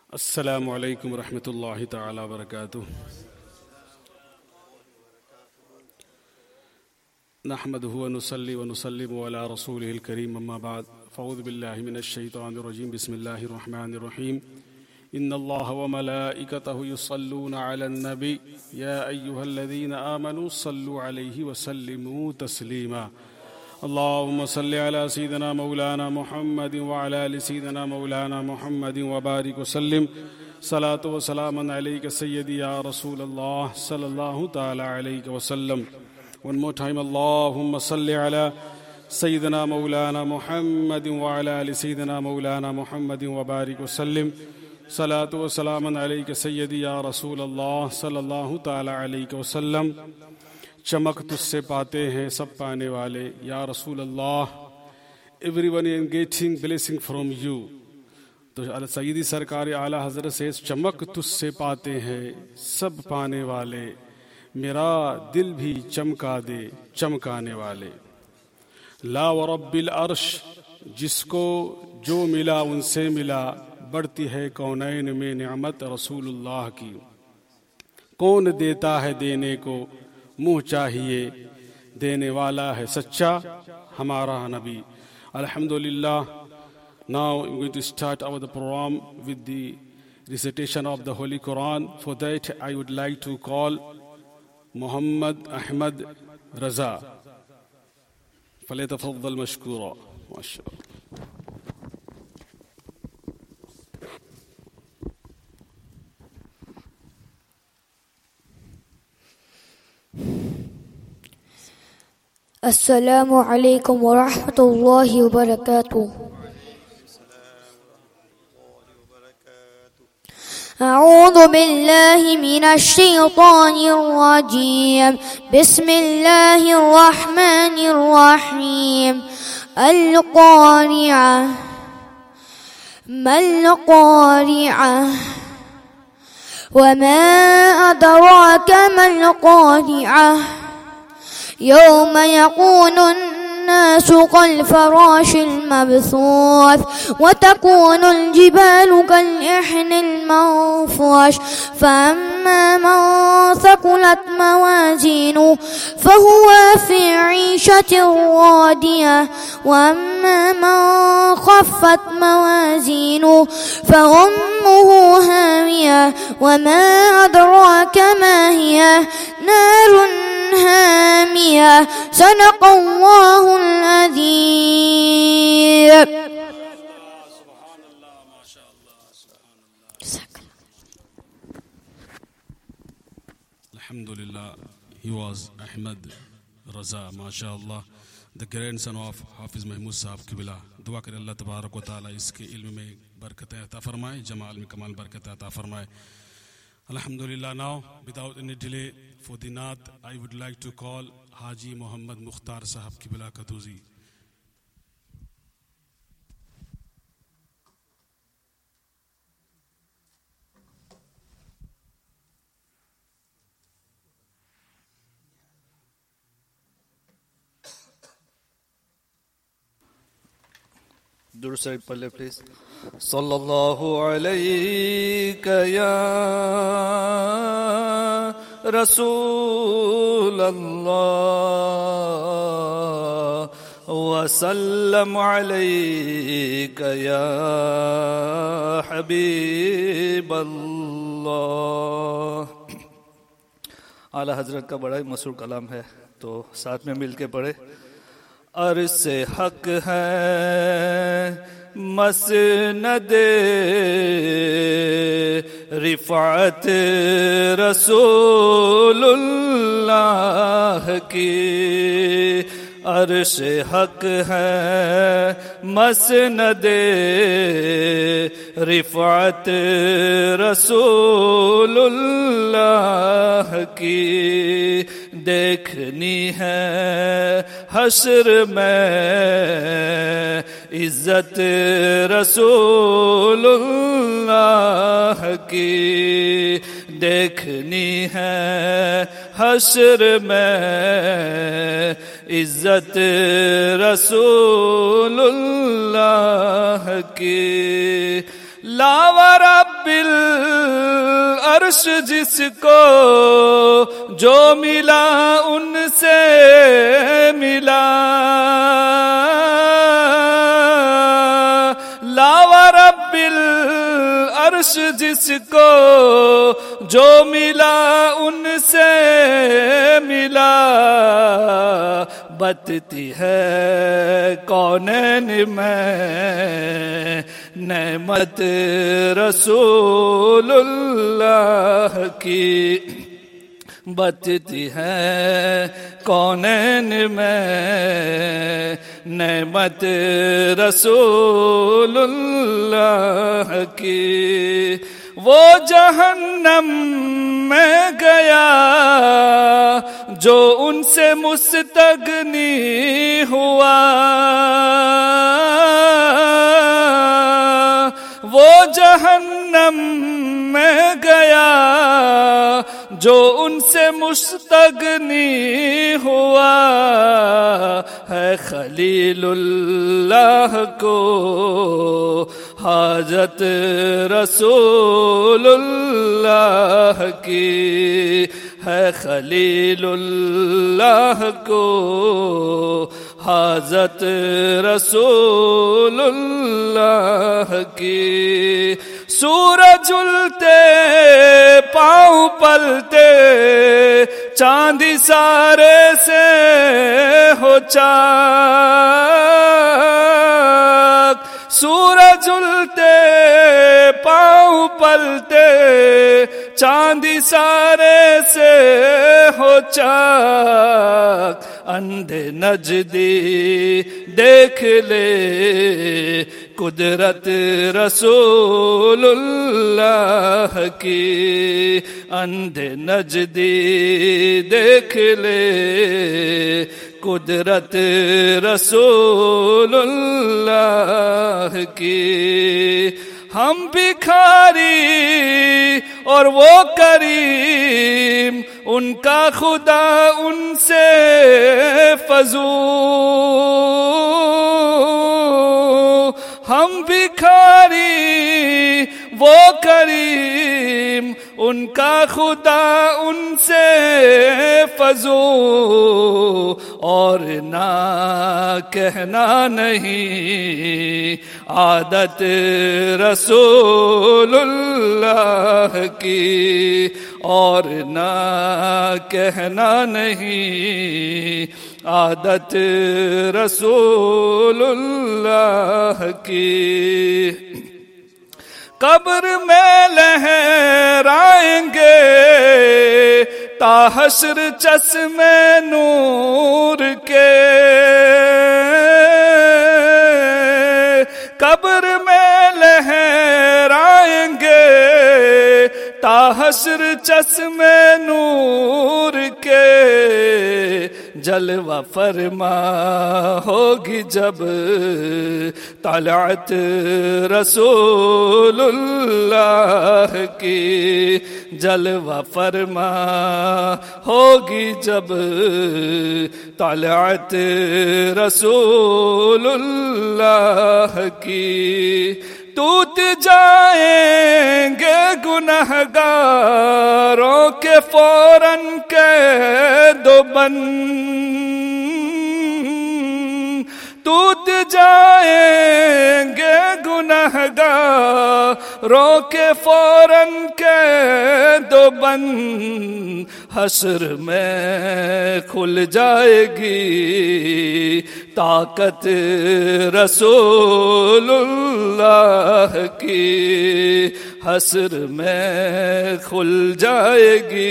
السلام علیکم ورحمۃ اللہ تعالی وبرکاتہ. نحمده ونصلي ونسلم على رسوله الكريم اما بعد فاعوذ بالله من الشيطان الرجيم. بسم الله الرحمن الرحيم. ان الله وملائكته يصلون على النبي يا ايها الذين امنوا صلوا عليه وسلموا تسليما. اللهم صل على سيدنا مولانا محمد وعلى ال سيدنا مولانا محمد وبارك وسلم. صلاة وسلاما عليك سيدي يا رسول الله صلى الله تعالى عليك وسلم. One more time. اللهم صل على سيدنا مولانا محمد وعلى ال سيدنا مولانا محمد وبارك وسلم. صلاة وسلاما عليك سيدي يا رسول الله صلى الله تعالى عليك وسلم. چمک تجھ سے پاتے ہیں سب پانے والے یا رسول اللہ. Everyone is getting blessing from you. تو سیدی سرکار اعلیٰ حضرت سے چمک تجھ سے پاتے ہیں سب پانے والے، میرا دل بھی چمکا دے چمکانے والے. لا ورب العرش، جس کو جو ملا ان سے ملا، بڑھتی ہے کونین میں نعمت رسول اللہ کی. کون دیتا ہے دینے کو منہ چاہیے، دینے والا ہے سچا ہمارا نبی. الحمدللہ. Now I'm going to start our program with the recitation of the Holy Quran. For that I would like to call Muhammad Ahmad Raza. فليتفضل مشكورا. ما شاء الله. السلام علیکم ورحمۃ اللہ وبرکاتہ. اعوذ باللہ من الشیطان الرجیم. بسم اللہ الرحمن الرحیم. القارعہ ما القارعہ وما ادراک ما القارعہ. يوم يكون الناس كالفراش المبثوث وتكون الجبال كالعهن المنفوش. فأما من ثقلت موازينه فهو في عيشة راضية وأما من خفت موازينه فأمه هاوية وما أدراك ما هي نار هامية. صدق الله العظيم. Alhamdulillah, he was Ahmad Raza, MashaAllah, the grandson of Hafiz Mahmud Sahab Qibla. دعا کرے اللہ تبارک و تعالی اس کے علم میں برکتیں عطا فرمائے، جمال میں کمال برکتیں عطا فرمائے. Alhamdulillah. Now, without any delay, for the Naat, I would like to call Haji Muhammad Mukhtar Sahab Qibla Katuzi. درود شریف پڑھ لے پلیز. صلی اللہ علیہ یا رسول اللہ وسلم علیک یا حبیب اللہ. اعلیٰ حضرت کا بڑا ہی مشہور کلام ہے، تو ساتھ میں مل کے پڑھے. عرش حق ہے مسند رفعت رسول اللہ کی. عرش حق ہے مسند رفعت رسول اللہ کی. دیکھنی ہے حشر میں عزت رسول اللہ کی. دیکھنی ہے حشر میں عزت رسول اللہ کی. لا ورب العرش جس کو جو ملا ان سے ملا، لا ورب العرش جس کو جو ملا ان سے ملا، بتتی ہے کونین میں نعمت رسول اللہ کی، بتتی ہے کونین میں نعمت رسول اللہ کی۔ وہ جہنم میں گیا جو ان سے مستغنی ہوا، وہ جہنم میں گیا جو ان سے مستغنی ہوا، ہے خلیل اللہ کو حاجت رسول اللہ کی، ہے خلیل اللہ کو حاجت رسول اللہ کی۔ سورج التے پاؤں پلتے چاندی سارے سے ہو چاک، سورج التے پاؤں پلتے چاندی سارے سے ہو چاک، اندھے نجدی دیکھ لے قدرت رسول اللہ کی، اندھے نجدی دیکھ لے قدرت رسول اللہ کی۔ ہم بھکاری اور وہ کریم، ان کا خدا ان سے فضول، ہم بھکاری وہ کریم، ان کا خدا ان سے فضول، اور نہ کہنا نہیں عادت رسول اللہ کی، اور نہ کہنا نہیں عادت رسول اللہ کی۔ قبر میں لہرائیں گے تا حشر چشمے نور کے، قبر میں لہرائیں گے تا حشر چشمے نور کے، جلوہ فرما ہوگی جب طلعت رسول اللہ کی، جلوہ فرما ہوگی جب طلعت رسول اللہ کی۔ ٹوٹ جائیں گے گنہگاروں کے فوراً قید و بند، ٹوٹ جائیں گے گنہگاروں کے فوراً قید و بند، حشر میں کھل جائے گی طاقت رسول اللہ کی، حشر میں کھل جائے گی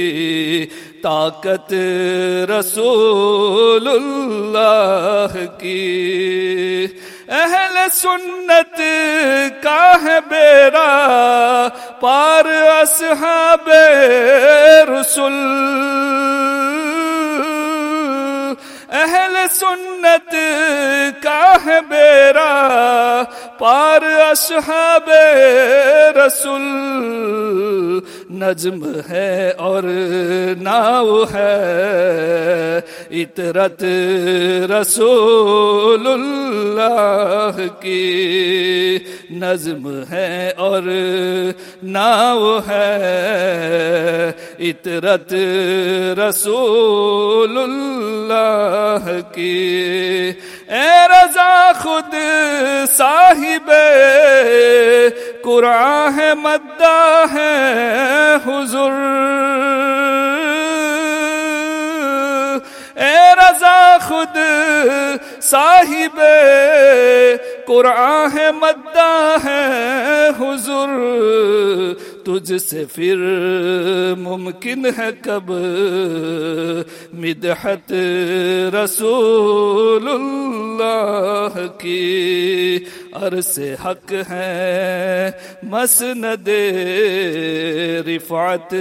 طاقت رسول اللہ کی۔ اہل سنت کا ہے بیڑا پار اصحاب رسول، اہل سنت کا ہے بیڑا پار اصحاب رسول، نظم ہے اور ناو ہے عطرت رسول اللہ کی، نظم ہے اور ناو ہے عطرت رسول اللہ کی، اے رضا خود صاحب قرآن ہے مداح ہے حضور، اے رضا خود صاحب قرآن ہے مداح ہے حضور، تجھ سے پھر ممکن ہے کب مدحت رسول اللہ کی، عرص حق ہے مسند رفعت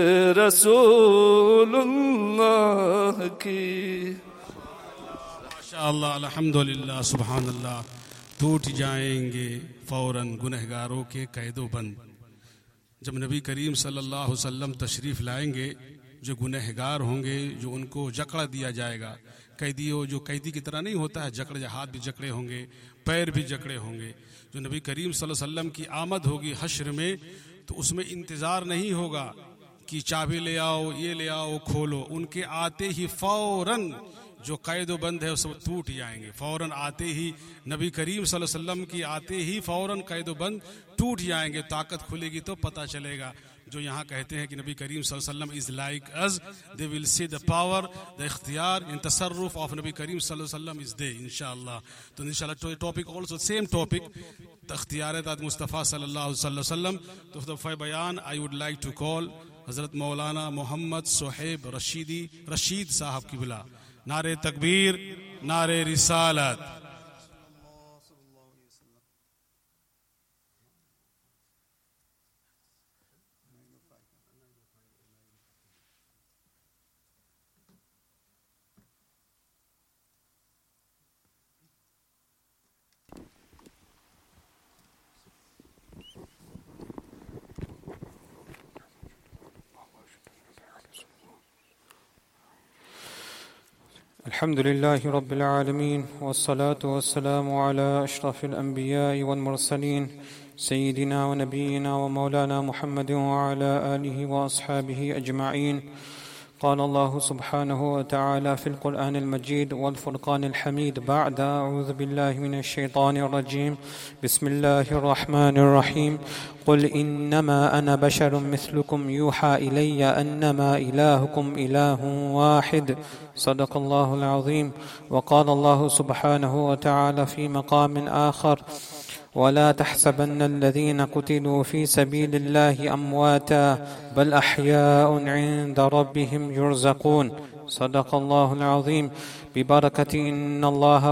رسول اللہ کی۔ ماشاءاللہ، الحمدللہ، سبحان اللہ۔ ٹوٹ جائیں گے فوراً گنہگاروں کے قید و بند۔ جب نبی کریم صلی اللہ علیہ وسلم تشریف لائیں گے، جو گنہگار ہوں گے، جو ان کو جکڑ دیا جائے گا، قیدی ہو جو قیدی کی طرح نہیں ہوتا ہے، جکڑ، ہاتھ بھی جکڑے ہوں گے، پیر بھی جکڑے ہوں گے، جو نبی کریم صلی اللہ علیہ وسلم کی آمد ہوگی حشر میں، تو اس میں انتظار نہیں ہوگا کہ چابی لے آؤ، یہ لے آؤ، کھولو، ان کے آتے ہی فوراً جو قید و بند ہے وہ سب ٹوٹ جائیں گے، فوراً آتے ہی نبی کریم صلی اللہ علیہ وسلم کی آتے ہی فوراً قید و بند ٹوٹ جائیں گے، طاقت کھلے گی تو پتہ چلے گا۔ جو یہاں کہتے ہیں کہ نبی کریم صلی اللہ علیہ وسلم is like us, they will see the power, the اختیار in تصرف of نبی کریم صلی اللہ علیہ وسلم is there انشاءاللہ۔ تو انشاءاللہ ٹاپک also same topic، اختیارات مصطفیٰ صلی اللہ علیہ وسلم۔ تو دفعہ بیان I would like to call حضرت مولانا محمد صہیب رشید صاحب کی بلا۔ نعرہ تکبیر، نعرہ رسالت۔ الحمد لله رب العالمين، والصلاة والسلام على أشرف الأنبياء والمرسلين سيدنا ونبينا ومولانا محمد وعلى آله وأصحابه أجمعين۔ قال الله سبحانه وتعالى في القرآن المجيد والفرقان الحميد بعد أعوذ بالله من الشيطان الرجيم، بسم الله الرحمن الرحيم، قل إنما أنا بشر مثلكم يوحى إلي أنما إلهكم إله واحد، صدق الله العظيم۔ وقال الله سبحانه وتعالى في مقام آخر، ولا تحسبن الذين قتلوا في سبيل الله أمواتا بل أحياء عند ربهم يرزقون، صدق الله العظيم۔ ببركة إن الله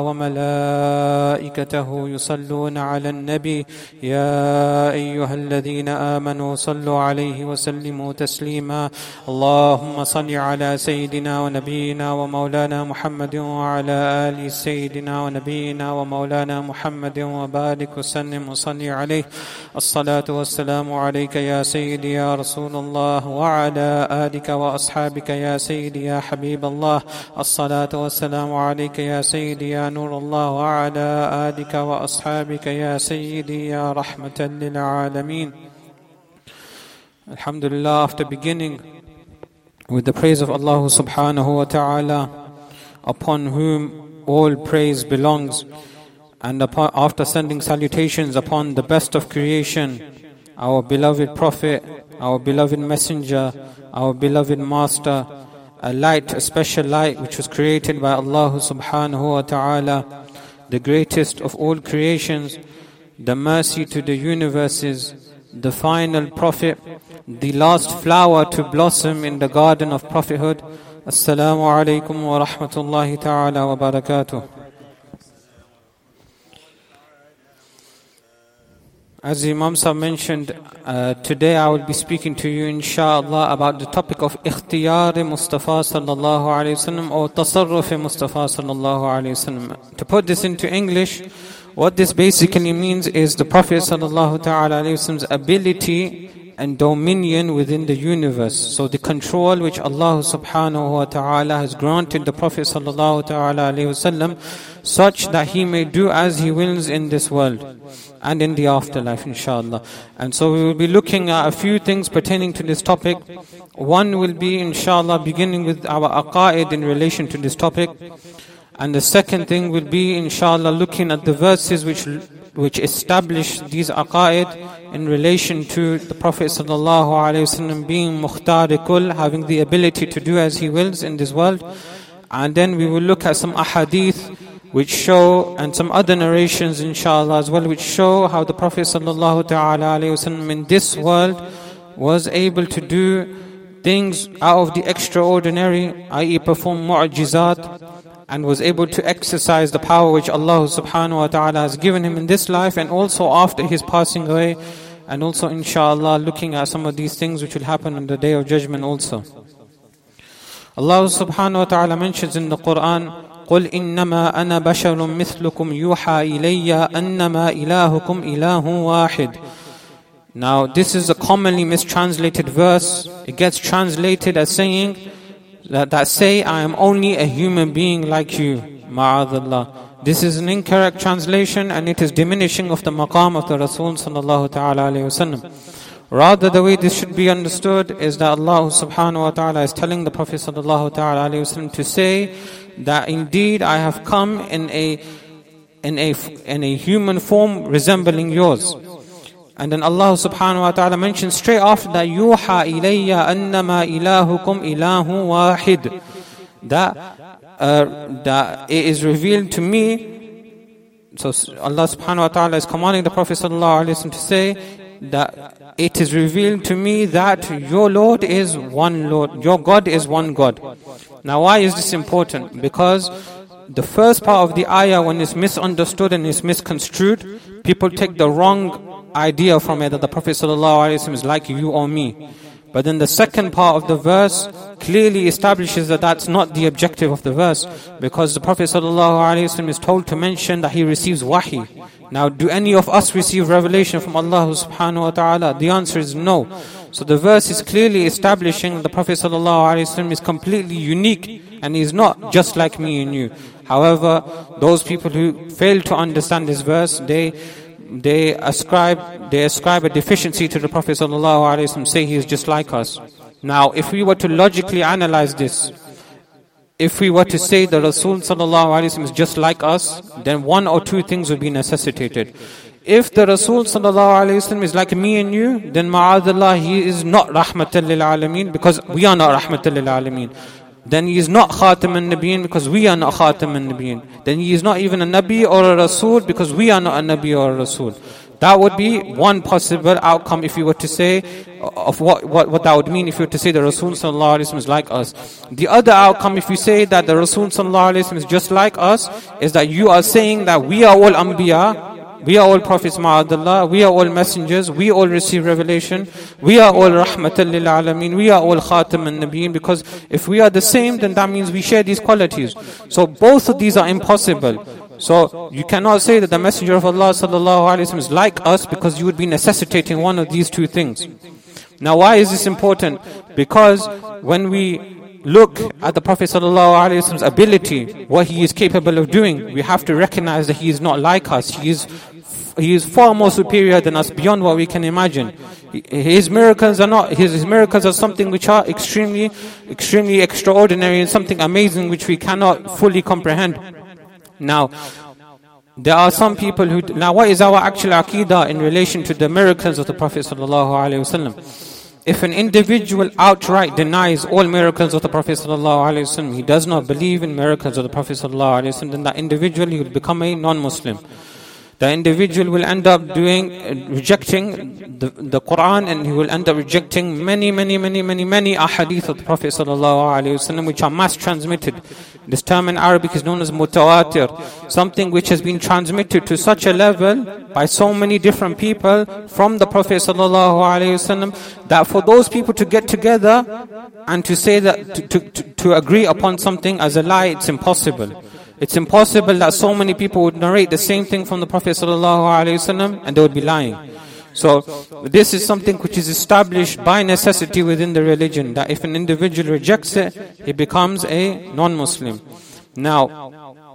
وملائكته يصلون على النبي يا أيها الذين آمنوا صلوا عليه وسلموا تسليما، اللهم صل على سيدنا ونبينا ومولانا محمد وعلى آل سيدنا ونبينا ومولانا محمد وبارك وسلم وصل عليه، الصلاة والسلام عليك يا سيدي يا رسول الله وعلى آلك وأصحابك يا سيدي يا حبيب الله، الصلاة والسلام عليك يا سيدي يا نور الله وعلى آلك وأصحابك يا سيدي يا رحمة للعالمين۔ Alhamdulillah, after beginning with the praise of Allah subhanahu wa ta'ala, upon whom all praise belongs, and after sending salutations upon the best of creation, our beloved Prophet, our beloved Messenger, our beloved Master, a light, a special light which was created by Allah subhanahu wa ta'ala, the greatest of all creations, the mercy to the universes, the final prophet, the last flower to blossom in the garden of prophethood. Assalamu alaikum wa rahmatullahi ta'ala wa barakatuh. As Imam Sahib mentioned, today I will be speaking to you inshallah about the topic of ikhtiyar Mustafa sallallahu alayhi wasallam or tasarruf Mustafa sallallahu alayhi wasallam. To put this into English, what this basically means is the Prophet sallallahu ta'ala alayhi wasallam's ability and dominion within the universe. So the control which Allah subhanahu wa ta'ala has granted the Prophet sallallahu ta'ala alayhi wasallam, such that he may do as he wills in this world and in the afterlife, inshallah. And so we will be looking at a few things pertaining to this topic. One will be, inshallah, beginning with our aqaid in relation to this topic. And the second thing will be, inshallah, looking at the verses which establish these aqaid in relation to the Prophet sallallahu alaihi wasallam being mukhtarikul, having the ability to do as he wills in this world. And then we will look at some ahadith which show, and some other narrations inshallah as well, which show how the Prophet sallallahu ta'ala alayhi wasallam in this world was able to do things out of the extraordinary, i.e. perform mu'jizat, and was able to exercise the power which Allah subhanahu wa ta'ala has given him in this life and also after his passing away, and also inshallah looking at some of these things which will happen on the Day of Judgment also. Allah subhanahu wa ta'ala mentions in the Quran, قُلْ إِنَّمَا أَنَا بَشَرٌ مِثْلُكُمْ يُوحَى إِلَيَّ أَنَّمَا إِلَهُكُمْ إِلَهٌ وَاحِدٌ. Now this is a commonly mistranslated verse. It gets translated as saying that say, I am only a human being like you. Ma'adallah. This is an incorrect translation, and it is diminishing of the maqam of the Rasul sallallahu ta'ala alayhi wasallam. Rather, the way this should be understood is that Allah subhanahu wa ta'ala is telling the Prophet sallallahu ta'ala alayhi wasallam to say that indeed I have come in a human form resembling yours. And then Allah subhanahu wa ta'ala mentions straight after that, يُوحَى إِلَيَّ أَنَّمَا إِلَهُكُمْ إِلَهٌ وَاحِدٌ. That it is revealed to me. So Allah subhanahu wa ta'ala is commanding the Prophet sallallahu alaihi wasallam to say that it is revealed to me that your Lord is one Lord, your God is one God. Now why is this important? Because the first part of the ayah, when it's misunderstood and it's misconstrued, people take the wrong idea from it that the Prophet ﷺ is like you or me. But then the second part of the verse clearly establishes that that's not the objective of the verse, because the Prophet ﷺ is told to mention that he receives wahi. Now, do any of us receive revelation from Allah subhanahu wa ta'ala? The answer is no. So the verse is clearly establishing the Prophet ﷺ is completely unique and he is not just like me and you. However, those people who fail to understand this verse, they ascribe a deficiency to the Prophet ﷺ, say he is just like us. Now, if we were to logically analyze this, if we were to say the Rasul ﷺ is just like us, then one or two things would be necessitated. If the Rasul ﷺ is like me and you, then ma'adallah, he is not rahmatan lil alameen, because we are not rahmatan lil alameen. Then he is not Khatam al-Nabiyyin, because we are not Khatam al-Nabiyyin. Then he is not even a Nabi or a Rasul, because we are not a Nabi or a Rasul. That would be one possible outcome if you were to say of what that would mean if you were to say the Rasul sallallahu alaihi wasallam is like us. The other outcome, if you say that the Rasul sallallahu alaihi wasallam is just like us, is that you are saying that we are all Anbiya, we are all prophets ma'adallah, we are all messengers, we all receive revelation, we are all rahmatan lil alameen, we are all khatam an-nabiyyin, because if we are the same, then that means we share these qualities. So both of these are impossible. So you cannot say that the Messenger of Allah sallallahu alaihi wasallam is like us, because you would be necessitating one of these two things. Now why is this important? Because when we look at the Prophet sallallahu alaihi wasallam's ability, what he is capable of doing, we have to recognize that he is not like us. He is far more superior than us, beyond what we can imagine. His miracles are something which are extremely extraordinary, and something amazing which we cannot fully comprehend. Now, there are some people who... Now, what is our actual aqidah in relation to the miracles of the Prophet sallallahu alaihi wasallam? If an individual outright denies all miracles of the Prophet sallallahu alaihi wasallam, he does not believe in miracles of the Prophet sallallahu alaihi wasallam, then that individual, he will become a non-Muslim. The individual will end up rejecting the Quran, and he will end up rejecting many ahadith of the Prophet sallallahu alaihi wasallam, which are mass transmitted. This term in Arabic is known as mutawatir, something which has been transmitted to such a level by so many different people from the Prophet sallallahu alaihi wasallam, that for those people to get together and to say that to agree upon something as a lie, it's impossible. It's impossible that so many people would narrate the same thing from the Prophet sallallahu alaihi wasallam and they would be lying. So this is something which is established by necessity within the religion, that if an individual rejects it, he becomes a non-Muslim. Now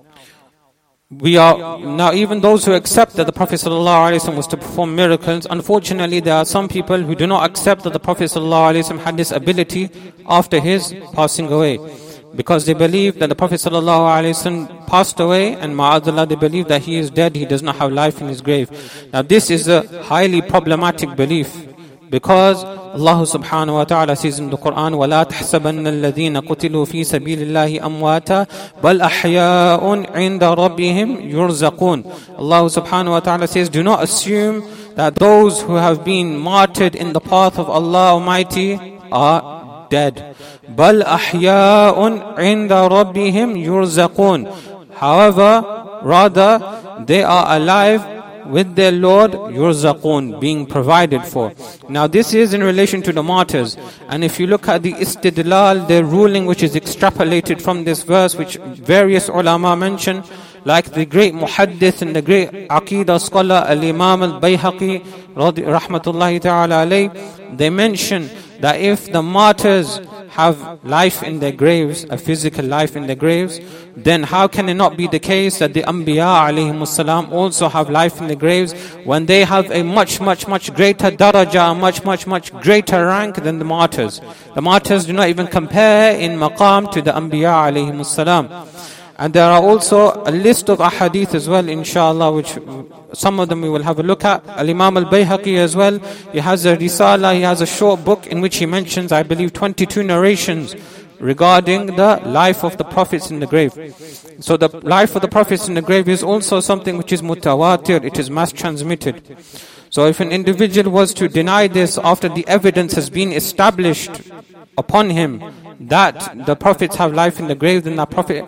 even those who accept that the Prophet ﷺ was to perform miracles, unfortunately there are some people who do not accept that the Prophet ﷺ had this ability after his passing away, because they believe that the Prophet ﷺ passed away, and ma'adallah, they believe that he is dead, he does not have life in his grave. Now this is a highly problematic belief, because Allah subhanahu wa ta'ala says in the Quran, وَلَا تَحْسَبَنَّ الَّذِينَ قُتِلُوا فِي سَبِيلِ اللَّهِ أَمْوَاتًا بَلْ أَحْيَاءٌ عِنْدَ رَبِّهِمْ يُرْزَقُونَ. Allah subhanahu wa ta'ala says, do not assume that those who have been martyred in the path of Allah Almighty are dead. بَلْ أَحْيَاءٌ عِنْدَ رَبِّهِمْ يُرْزَقُونَ. However, rather, they are alive with their Lord, yurzaqun, being provided for. Now this is in relation to the martyrs, and if you look at the istidlal, the ruling which is extrapolated from this verse, which various ulama mention, like the great muhaddith and the great aqidah scholar al-Imam al-Bayhaqi rahmatullahi ta'ala alayh, they mention that if the martyrs have life in their graves, a physical life in their graves, then how can it not be the case that the Anbiya alayhimus salam also have life in their graves, when they have a much greater daraja, much greater rank than the martyrs? The martyrs do not even compare in maqam to the Anbiya alayhimus salam. And there are also a list of ahadith as well, inshallah, which some of them we will have a look at. Al-Imam al-Bayhaqi as well, he has a risala, he has a short book in which he mentions, I believe, 22 narrations regarding the life of the prophets in the grave. So the life of the prophets in the grave is also something which is mutawatir, it is mass transmitted. So if an individual was to deny this after the evidence has been established upon him that the prophets have life in the grave, then that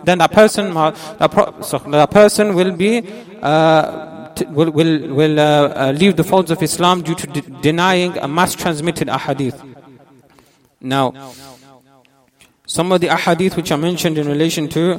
person will be will leave the folds of Islam due to denying a mass transmitted ahadith. Now, some of the ahadith which are mentioned in relation to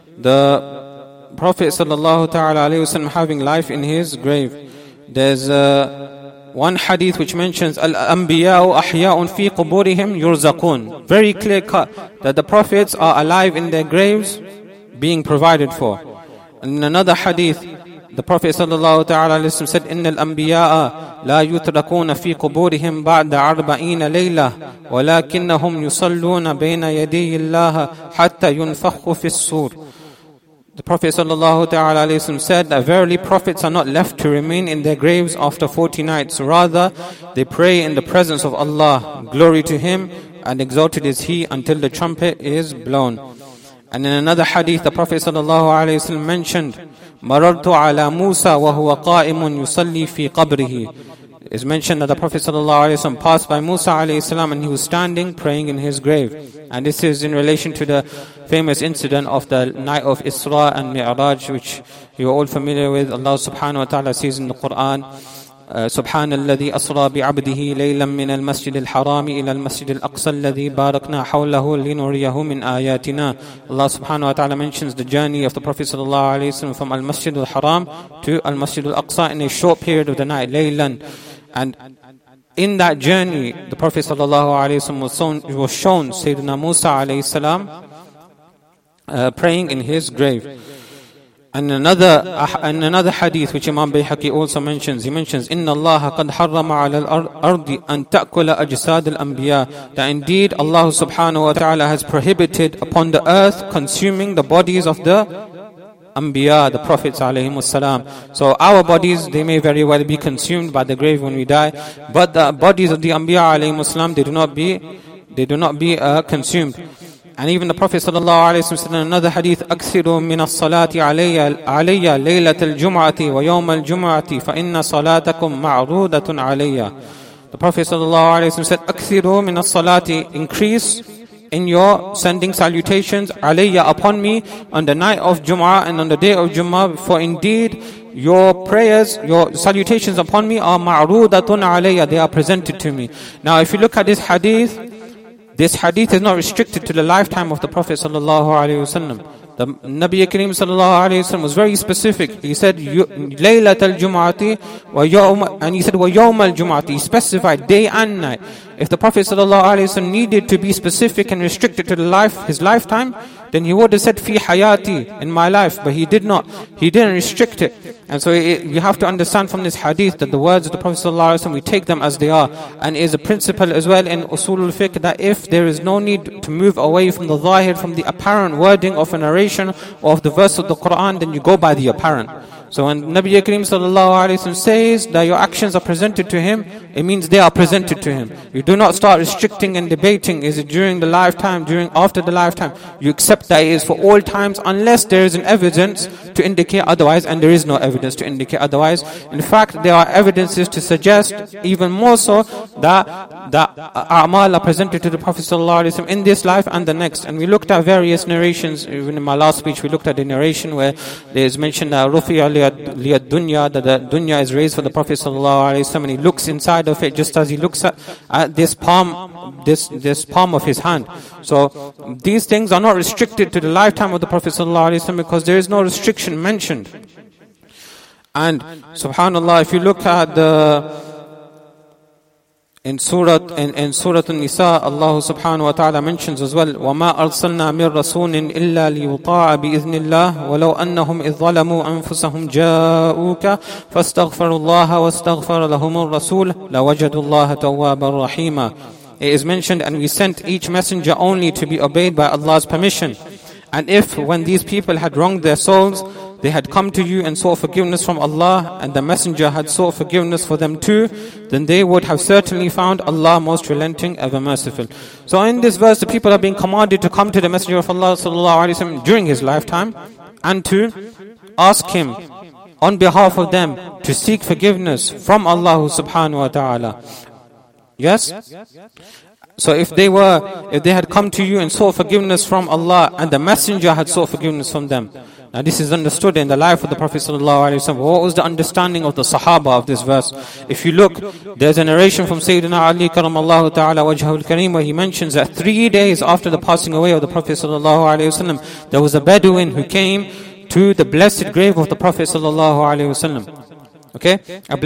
the Prophet sallallahu ta'ala alayhi wasallam having life in his grave, there's one hadith which mentions al-anbiya'u ahya'un fi quburihim yurzaqun, very clear cut that the prophets are alive in their graves being provided for. And in another hadith, the Prophet sallallahu ta'ala alayhi wasallam said, innal anbiya'a la yutrakuna fi quburihim ba'da 40 layla walakinnahum yusalluna bayna yaday Allah hatta yunfakhu fi as-sur. The Prophet ﷺ said that verily prophets are not left to remain in their graves after 40 nights. Rather, they pray in the presence of Allah. Glory to Him, and exalted is He until the trumpet is blown. And in another hadith, the Prophet ﷺ mentioned, Marartu ala Musa wa huwa qa'imun yusalli fi qabrihi. It's mentioned that the Prophet ﷺ passed by Musa alayhi and he was standing praying in his grave. And this is in relation to the famous incident of the night of Isra and Mi'raj, which you are all familiar with. Allah subhanahu wa ta'ala says in the Quran, سبحان الذي أسرى بعبده ليلا من المسجد الحرام إلى المسجد الأقصى الذي باركنا حوله لنريه من آياتنا. Allah subhanahu wa ta'ala mentions the journey of the Prophet sallallahu alayhi wa sallam from Al-Masjid al-Haram to Al-Masjid al-Aqsa in a short period of the night, laylan. And in that journey, the Prophet sallallahu alayhi wa sallam was shown Sayyidina Musa alayhi salam praying in his grave. And another hadith which Imam Bayhaqi also mentions, he mentions, Inna Allah qad harrama ala al-ardi an ta'kula ajsad al-anbiya, that indeed Allah subhanahu wa ta'ala has prohibited upon the earth consuming the bodies of the Anbiya, the prophets alayhimus salam. So our bodies, they may very well be consumed by the grave when we die, but the bodies of the Anbiya alayhimus salam, they do not be consumed. And even the Prophet sallallahu alaihi wasallam said in another hadith, "Akthiru min as-salati alayya laylat al-jum'ati wa yawm al-jum'ati fa inna salatakum ma'rudatun alayya." The Prophet sallallahu alaihi wasallam said, "Akthiru min as-salati, increase in your sending salutations alayya, upon me, on the night of Jum'ah and on the day of Jum'ah, for indeed your prayers, your salutations upon me are ma'rudatun alayya, they are presented to me." Now if you look at this hadith is not restricted to the lifetime of the Prophet sallallahu alaihi wasallam. The Nabi Kareem sallallahu alayhi wa sallam was very specific. He said, Laylat al-Jum'ati wa yawm, and he said, wa yawm al-Jum'ati. He specified day and night. If the Prophet sallallahu alayhi wa sallam needed to be specific and restricted to his lifetime, then he would have said, fi hayati, in my life, but he did not. He didn't restrict it. And so you have to understand from this hadith that the words of the Prophet ﷺ, we take them as they are. And it is a principle as well in Usul al-Fiqh that if there is no need to move away from the zahir, from the apparent wording of a narration or of the verse of the Quran, then you go by the apparent. So when Nabi Kareem ﷺ says that your actions are presented to him, it means they are presented to him. You do not start restricting and debating, is it during the lifetime, after the lifetime. You accept that it is for all times unless there is an evidence to indicate otherwise, and there is no evidence to indicate otherwise. In fact, there are evidences to suggest even more so that a'mal are presented to the Prophet ﷺ in this life and the next. And we looked at various narrations. Even in my last speech we looked at the narration where there is mentioned that rufi'a liyad dunya, that the dunya is raised for the Prophet ﷺ, and he looks inside of it just as he looks at this palm of his hand. So these things are not restricted to the lifetime of the Prophet ﷺ because there is no restriction mentioned. And subhanallah, if you look at in Surah An-Nisa, Allah subhanahu wa ta'ala mentions as well, وَمَا أَرْسَلْنَا مِن رَسُولٍ إِلَّا لِيُطَاعَ بِإِذْنِ اللَّهِ وَلَوْ أَنَّهُمْ إِذْ ظَلَمُوا أَنفُسَهُمْ جَاءُوكَ فَاسْتَغْفَرُوا اللَّهَ وَاسْتَغْفَرَ لَهُمُ الرَّسُولُ لَوَجَدُوا اللَّهَ تَوَّابًا رَحِيمًا. It is mentioned, and we sent each messenger only to be obeyed by Allah's permission. And if, when these people had wronged their souls, they had come to you and sought forgiveness from Allah, and the messenger had sought forgiveness for them too, then they would have certainly found Allah most relenting, ever merciful. So in this verse, the people are being commanded to come to the Messenger of Allah sallallahu alaihi wasallam during his lifetime, and to ask him on behalf of them to seek forgiveness from Allah subhanahu wa ta'ala. Yes? So if they had come to you and sought forgiveness from Allah, and the messenger had sought forgiveness from them. Now this is understood in the life of the Prophet ﷺ. What was the understanding of the Sahaba of this verse? If you look, there's a narration from Sayyidina Ali karamallahu ta'ala wajhahul kareem, where he mentions that 3 days after the passing away of the Prophet ﷺ, there was a Bedouin who came to the blessed grave of the Prophet ﷺ. Okay,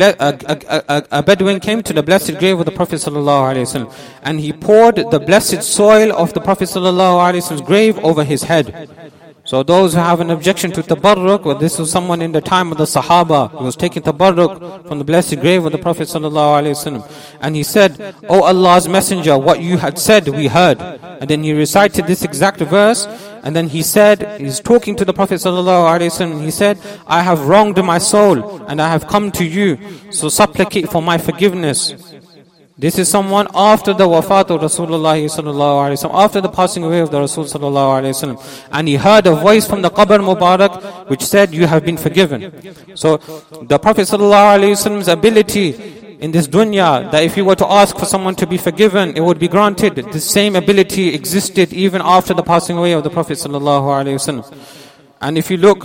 a Bedouin came to the blessed grave of the Prophet ﷺ, and he poured the blessed soil of the Prophet ﷺ's grave over his head. So those who have an objection to tabarruk, well, this was someone in the time of the Sahaba who was taking tabarruk from the blessed grave of the Prophet ﷺ. And he said, "O Allah's Messenger, what you had said we heard." And then he recited this exact verse, and then he said, he's talking to the Prophet ﷺ, he said, "I have wronged my soul, and I have come to you, so supplicate for my forgiveness." This is someone after the wafat of Rasulullah sallallahu alaihi wasallam, after the passing away of the Rasul sallallahu alaihi wasallam, and he heard a voice from the Qabr Mubarak which said, "You have been forgiven." So the Prophet sallallahu alaihi wasallam's ability in this dunya, that if he were to ask for someone to be forgiven, it would be granted. The same ability existed even after the passing away of the Prophet sallallahu alaihi wasallam. And if you look,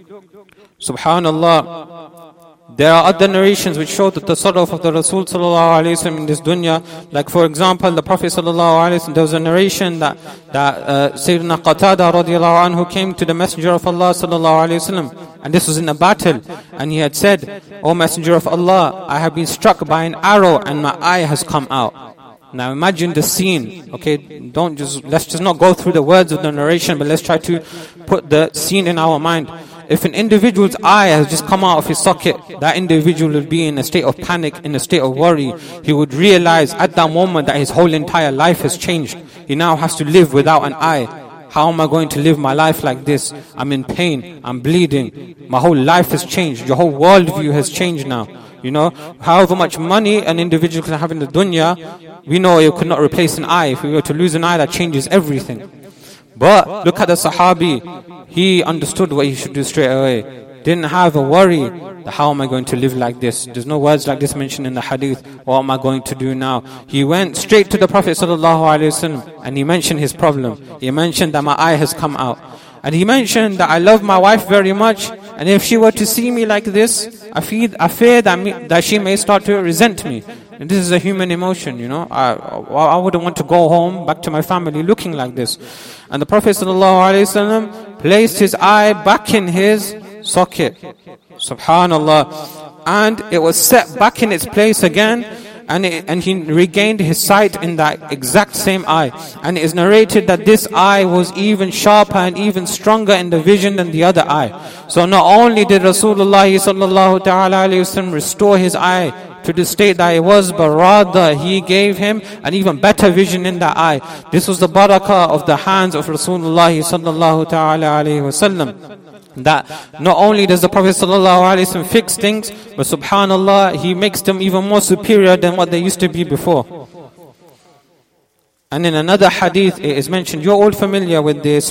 subhanallah, there are other narrations which show that the tasarruf of the Rasul sallallahu alaihi wasallam in this dunya. Like for example, the Prophet sallallahu alaihi wasallam, there was a narration that Sayyidina Qatada radiallahu anhu came to the Messenger of Allah sallallahu alaihi wasallam, and this was in a battle, and he had said, "O Messenger of Allah, I have been struck by an arrow and my eye has come out." Now imagine the scene, okay? Let's just not go through the words of the narration, but let's try to put the scene in our mind. If an individual's eye has just come out of his socket, that individual would be in a state of panic, in a state of worry. He would realize at that moment that his whole entire life has changed. He now has to live without an eye. How am I going to live my life like this? I'm in pain, I'm bleeding. My whole life has changed. Your whole worldview has changed now. You know, however much money an individual can have in the dunya, we know it could not replace an eye. If we were to lose an eye, that changes everything. But look at the Sahabi. He understood what he should do straight away. Didn't have a worry that how am I going to live like this? There's no words like this mentioned in the hadith. What am I going to do now? He went straight to the Prophet ﷺ and he mentioned his problem. He mentioned that my eye has come out. And he mentioned that I love my wife very much, and if she were to see me like this, I fear that she may start to resent me. And this is a human emotion, you know. I wouldn't want to go home, back to my family looking like this. And the Prophet ﷺ placed his eye back in his socket. Subhanallah. And it was set back in its place again, and he regained his sight in that exact same eye. And it is narrated that this eye was even sharper and even stronger in the vision than the other eye. So not only did Rasulullah sallallahu ta'ala alayhi wasallam restore his eye to the state that it was, but rather he gave him an even better vision in that eye. This was the barakah of the hands of Rasulullah sallallahu ta'ala alayhi wasallam. That not only does the Prophet ﷺ fix things, but subhanallah, he makes them even more superior than what they used to be before. And in another hadith it is mentioned, you're all familiar with this,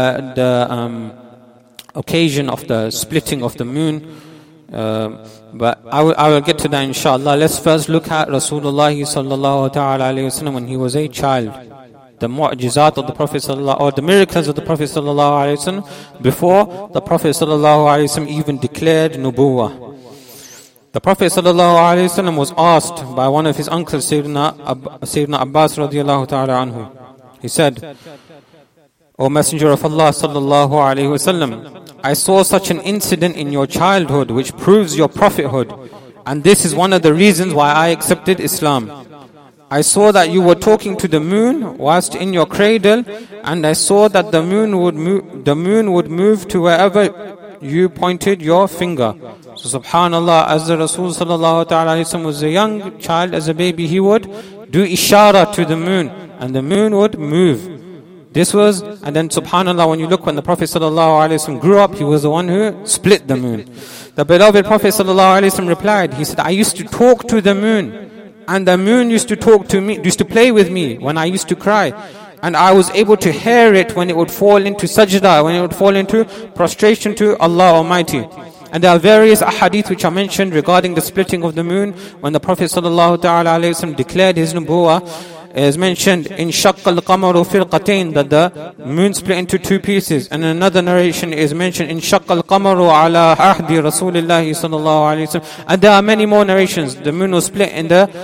occasion of the splitting of the moon, but I will get to that inshallah. Let's first look at Rasulullah ﷺ when he was a child. The mu'jizat of the Prophet sallallahu, or the miracles of the Prophet sallallahu alaihi wasallam before the Prophet sallallahu alaihi wasallam even declared nubuwah. The Prophet sallallahu alaihi wasallam was asked by one of his uncles, Sayyidina Abbas radiyallahu ta'ala anhu. He said, O Messenger of Allah sallallahu alaihi wasallam, I saw such an incident in your childhood which proves your prophethood, and this is one of the reasons why I accepted Islam. I saw that you were talking to the moon whilst in your cradle, and I saw that the moon would move to wherever you pointed your finger. So subhanallah, as the Rasul sallallahu ta'ala was a young child, as a baby, he would do ishara to the moon, and the moon would move. And then subhanallah, when you look, when the Prophet ﷺ grew up, he was the one who split the moon. The beloved Prophet ﷺ replied, he said, I used to talk to the moon, and the moon used to talk to me, used to play with me when I used to cry. And I was able to hear it when it would fall into sajda, when it would fall into prostration to Allah Almighty. And there are various ahadith which are mentioned regarding the splitting of the moon. When the Prophet ﷺ declared his nubuwah, it is mentioned in shaqqa al-qamaru firqatayn, that the moon split into two pieces. And in another narration is mentioned in shaqqa al-qamaru ala ahdi Rasulillahi sallallahu alayhi wasallam. And there are many more narrations. The moon was split in the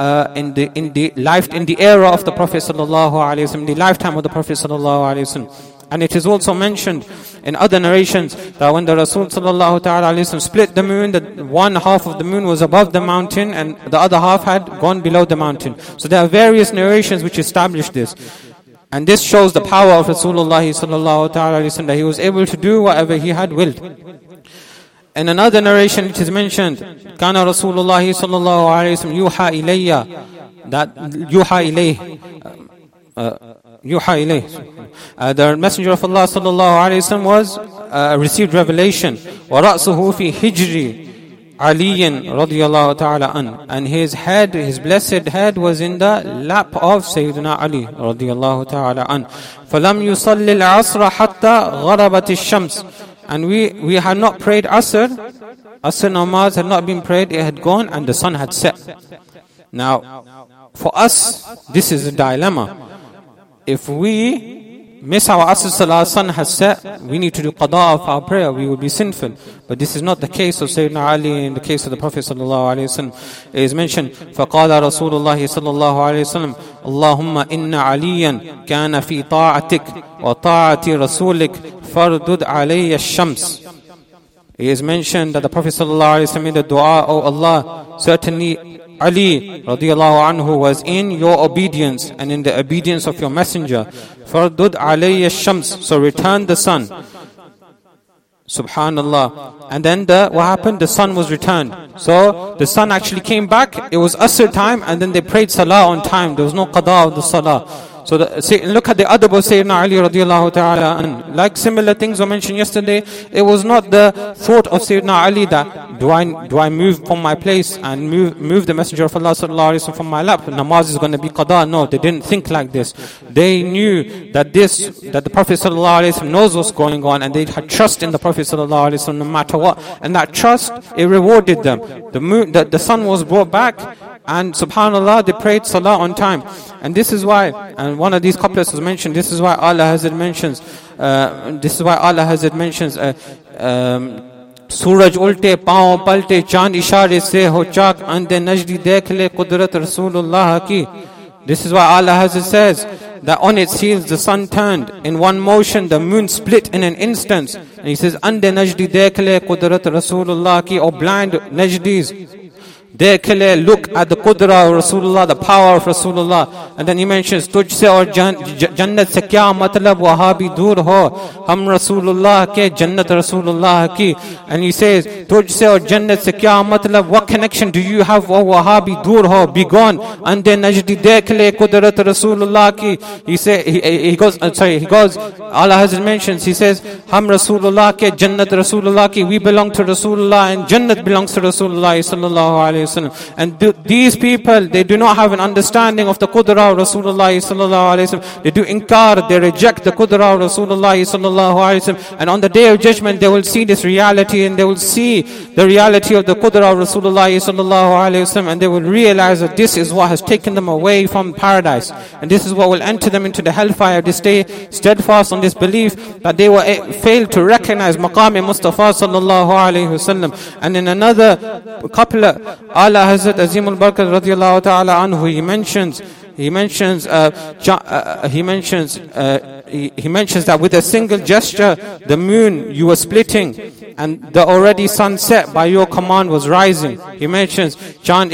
era of the Prophet sallallahu alayhi wasallam, the lifetime of the Prophet sallallahu alayhi wasallam. And it is also mentioned in other narrations that when the Rasul sallallahu ta'ala alayhi wasallam split the moon, that one half of the moon was above the mountain and the other half had gone below the mountain. So there are various narrations which establish this. And this shows the power of Rasulullah sallallahu ta'ala alayhi wasallam, that he was able to do whatever he had willed. In another narration it is mentioned, Kana Rasulullah sallallahu alayhi wasallam yuha ilayya, that yuha ilayh, the Messenger of Allah sallallahu alaihi wasallam was received revelation. وَرَأْسُهُ فِي هِجْرِ عَلِيٍّ رَضِيَ اللَّهُ تَعَالَى عَنْهُ, and his head, his blessed head, was in the lap of Sayyidina Ali رضي الله تعالى عنه. فَلَمْ يُصَلِّ الْعَصْرَ حَتَّى غَرَبَتِ الشَّمْسِ, and we had not prayed Asr namaz had not been prayed, it had gone and the sun had set. Now, for us, this is a dilemma. If we miss our Asr Salah, sun has set, we need to do qada of our prayer, we will be sinful. But this is not the case of Sayyidina Ali, in the case of the Prophet sallallahu alaihi wasallam. It is mentioned, فَقَالَ رَسُولُ اللَّهِ صَلَّى اللَّهُ عَلَيْهِ وسلم اللهم إن عليا كان في طاعتك وطاعة رسولك فردد علي الشمس. It is mentioned that the Prophet sallallahu alaihi wasallam made the dua, O Allah, certainly Ali radiyallahu anhu was in your obedience and in the obedience of your messenger. Fardud alayya shams, so return the sun. Subhanallah. And then what happened? The sun was returned. So the sun actually came back. It was Asr time, and then they prayed Salah on time. There was no qada of the Salah. So look at the adab of Sayyidina Ali radiallahu ta'ala. And like similar things were mentioned yesterday, it was not the thought of Sayyidina Ali that do I move from my place and move the Messenger of Allah sallallahu alaihi wasallam from my lap? Namaz is going to be qada. No, they didn't think like this. They knew that the Prophet sallallahu alaihi wasallam knows what's going on, and they had trust in the Prophet sallallahu alaihi wasallam no matter what. And that trust, it rewarded them. The sun was brought back, and subhanallah, they prayed salah on time. And this is why, and one of these couplets was mentioned, this is why Allah Hazrat mentions, Suraj ulte, paon palte, chand ishare se ho chak, ande najdi dekh le qudrat Rasulullah ki. This is why Allah Hazrat says that on its heels the sun turned. In one motion the moon split in an instant. And he says, Ande Najdi dekh le Qudrat Rasulullah ki, O blind Najdis, dekh le, look at the Qudra of Rasulullah, the power of Rasulullah. And then he mentions, Tujh se aur Jannat se kya matlab, Wahabi dur ho, Hum Rasulullah ke, Jannat Rasulullah ki. And he says, Tujh se aur Jannat se kya matlab, what connection do you have, O Wahabi dur ho, be gone. Ande Najdi dekh le Qudrat Rasulullah ki. He goes, Allah Hazrat mentions, he says, Hum Rasulullah ke, Jannat Rasulullah ki. We belong to Rasulullah and Jannat belongs to Rasulullah sallallahu alayhi wa sallam. And these people, they do not have an understanding of the Qudra of Rasulullah sallallahu alayhi wa sallam. They do inkar, they reject the Qudra of Rasulullah sallallahu alayhi wa sallam. And on the day of judgment, they will see this reality, and they will see the reality of the Qudra of Rasulullah sallallahu alayhi wa sallam, and they will realize that this is what has taken them away from paradise, and this is what will enter them into the hellfire. They stay steadfast on this belief that they will fail to recognize Maqam Mustafa sallallahu alayhi wa sallam. And in another couplet, Allah Hazrat Azimul Barakat radiyallahu ta'ala anhu, he mentions that with a single gesture the moon you were splitting and the already sunset by your command was rising. He mentions Chand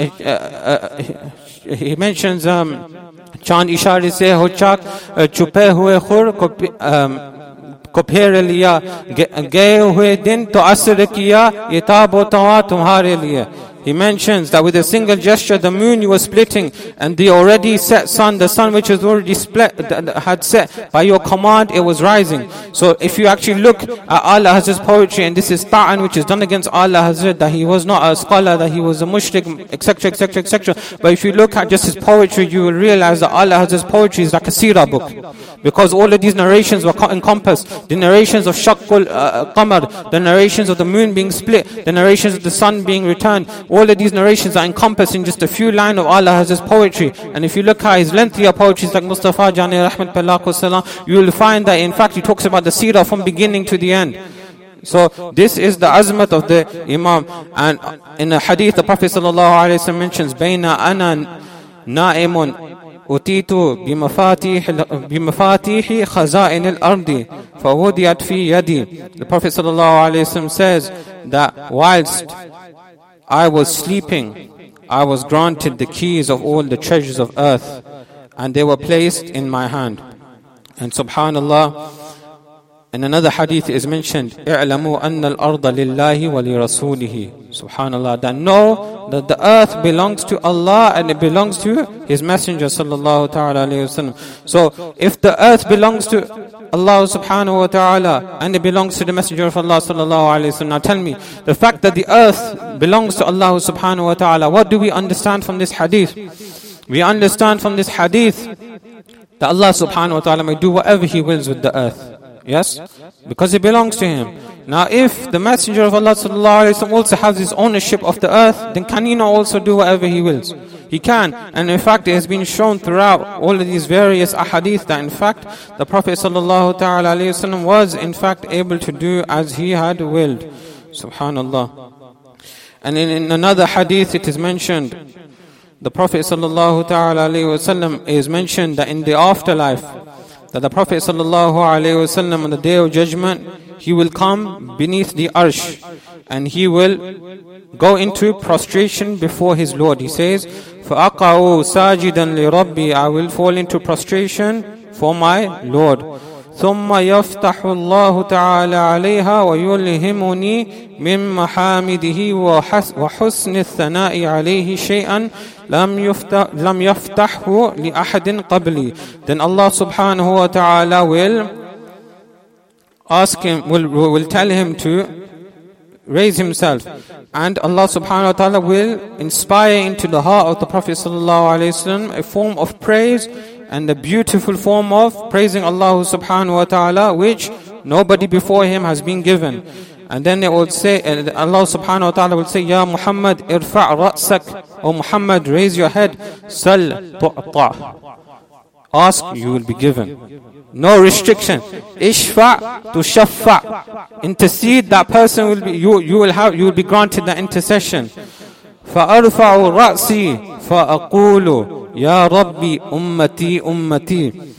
ishare se ho chak chupe hue khur को फेर लिया गए हुए दिन तो असर किया ये ताब व तवा तुम्हारे लिए. He mentions that with a single gesture the moon you were splitting and the already set sun, the sun which was already split, had set by your command, it was rising. So if you actually look at Allah Hazrat's poetry, and this is ta'an which is done against Allah Hazrat, that he was not a scholar, that he was a mushrik, etc, etc, etc. But if you look at just his poetry, you will realize that Allah Hazrat's poetry is like a seerah book, because all of these narrations were encompassed. The narrations of Shaqqul Qamar, the narrations of the moon being split, the narrations of the sun being returned, all of these narrations are encompassed in just a few lines of Allah Hazrat's poetry. And if you look at his lengthier poetries like Mustafa Jani Rahmat Pallako Salam, you will find that in fact he talks about the seerah from beginning to the end. So this is the azmat of the Imam. And in a hadith the Prophet ﷺ mentions, Baina ana na'imun utitu bimafatihi khaza'in al-ardi fawudiyat fi yadi. The Prophet ﷺ says that whilst I was sleeping, I was granted the keys of all the treasures of earth, and they were placed in my hand. And subhanallah, in another hadith is mentioned, اعلموا أن الأرض لله ولرسوله. Subhanallah, that know that the earth belongs to Allah and it belongs to His Messenger sallallahu ta'ala alayhi wa sallam. So if the earth belongs to Allah subhanahu wa ta'ala and it belongs to the Messenger of Allah sallallahu alayhi wa sallam, now tell me, the fact that the earth belongs to Allah subhanahu wa ta'ala, what do we understand from this hadith? We understand from this hadith that Allah subhanahu wa ta'ala may do whatever He wills with the earth. Yes? Because it belongs to Him. Now if the Messenger of Allah sallallahu alayhi wa sallam also has his ownership of the earth, then can he not also do whatever he wills? He can. And in fact it has been shown throughout all of these various ahadith that in fact the Prophet sallallahu ta'ala alayhi wa sallam was in fact able to do as he had willed. Subhanallah. And in another hadith it is mentioned, the Prophet sallallahu ta'ala alayhi wa sallam is mentioned that in the afterlife, that the Prophet sallallahu alaihi wasallam on the day of judgment, he will come beneath the arsh and he will go into prostration before his Lord. He says, فَأَقَعُوا سَاجِدًا لِرَبِّي, I will fall into prostration for my Lord. ثُمَّ يَفْتَحُ اللَّهُ تَعَالَى عَلَيْهَا وَيُلْهِمُنِي مِنْ مَحَامِدِهِ وَحُسْنِ الثَّنَاءِ عَلَيْهِ شَيْئًا لم يفتحه لأحد قبلي. Then Allah subhanahu wa ta'ala will ask him, will tell him to raise himself, and Allah subhanahu wa ta'ala will inspire into the heart of the Prophet sallallahu alaihi wasallam a form of praise and a beautiful form of praising Allah subhanahu wa ta'ala which nobody before him has been given. And then it will say, Allah subhanahu wa ta'ala will say, Ya Muhammad, irfa' ra'sak, O Muhammad, raise your head, sal tu'ta', ask, you will be given. No restriction. Ishfa' to shaffa', intercede, that person will be, you will be granted the intercession. فَأَرْفَعُ رَأْسِي فَأَقُولُ Ya Rabbi ummati ummati.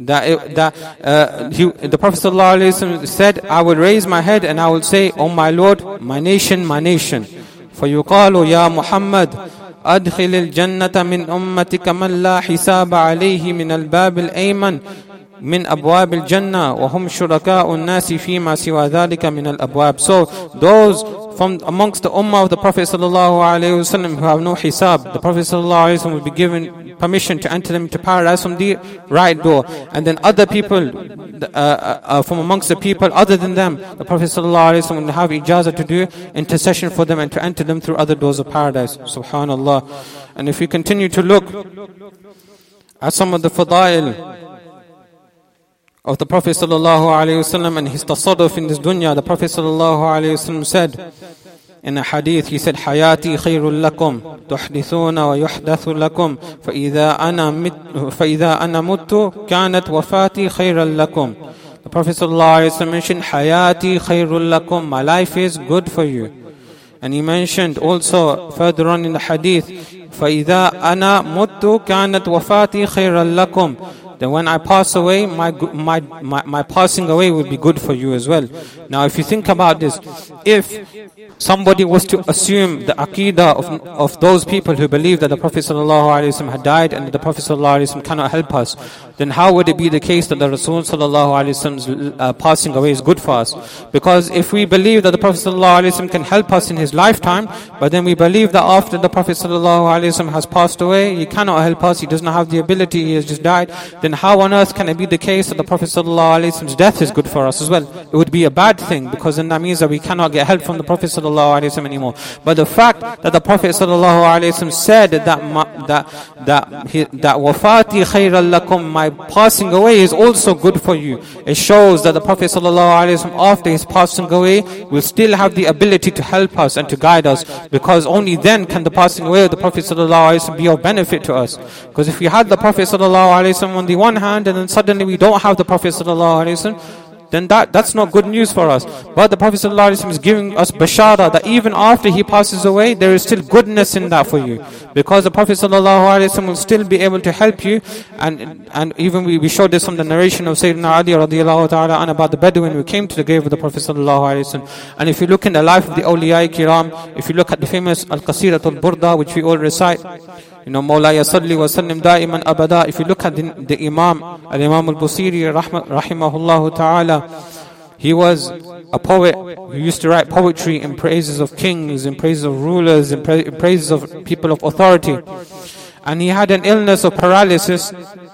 The Prophet ﷺ said, I will raise my head and I will say, O my Lord, my nation, my nation. فَيُقَالُ يَا مُحَمَّدْ أَدْخِلِ الْجَنَّةَ مِنْ أُمَّتِكَ مَنْ لَا حِسَابَ عَلَيْهِ مِنَ الْبَابِ الْأَيْمَنِ من أبواب الجنة وهم شركاء الناس فيما سوى ذلك من الأبواب. So those from amongst the ummah of the Prophet ﷺ who have no hisab, the Prophet ﷺ will be given permission to enter them into paradise from the right door. And then other people from amongst the people other than them, the Prophet ﷺ will have ijazah to do intercession for them and to enter them through other doors of paradise. Subhanallah. And if we continue to look at some of the fadail of the Prophet ﷺ and his tasarruf in this dunya, the Prophet ﷺ said in a hadith, he said, Hayati khayrul lakum, tuhdithuna wa yuhdathu lakum, فَإِذَا أَنَا مُتُّ كَانَتْ وَفَاتِي خَيْرًا لَكُمْ. The Prophet ﷺ mentioned, Hayati khayrul lakum, my life is good for you. And he mentioned also further on in the hadith, فَإِذَا أَنَا مُتُّ كَانَتْ وَفَاتِي خَيْرًا لَكُمْ. Then when I pass away, my passing away will be good for you as well. Now if you think about this, if somebody was to assume the aqidah of those people who believe that the Prophet ﷺ had died and that the Prophet ﷺ cannot help us, then how would it be the case that the Rasul ﷺ's passing away is good for us? Because if we believe that the Prophet ﷺ can help us in his lifetime, but then we believe that after the Prophet ﷺ has passed away, he cannot help us, he does not have the ability, he has just died, then how on earth can it be the case that the Prophet ﷺ's death is good for us as well? It would be a bad thing, because then that means that we cannot get help from the Prophet ﷺ anymore. But the fact that the Prophet ﷺ said that wafati khayran lakum, my passing away is also good for you, it shows that the Prophet ﷺ after his passing away will still have the ability to help us and to guide us, because only then can the passing away of the Prophet ﷺ be of benefit to us. Because if we had the Prophet ﷺ on the one hand and then suddenly we don't have the Prophet ﷺ, then that's not good news for us. But the Prophet ﷺ is giving us bashara that even after he passes away, there is still goodness in that for you. Because the Prophet ﷺ will still be able to help you. And even we showed this from the narration of Sayyidina Ali radiallahu ta'ala an about the Bedouin who came to the grave of the Prophet ﷺ. And if you look in the life of the awliya kiram, if you look at the famous Al-Qasiratul Burda, which we all recite, Mawlaya salli wa sallim da'iman abada. If you look at the Imam, Al-Imam Al-Busiri rahimahullah ta'ala, he was a poet who used to write poetry in praises of kings, in praises of rulers, in praises of people of authority. And he had an illness of paralysis.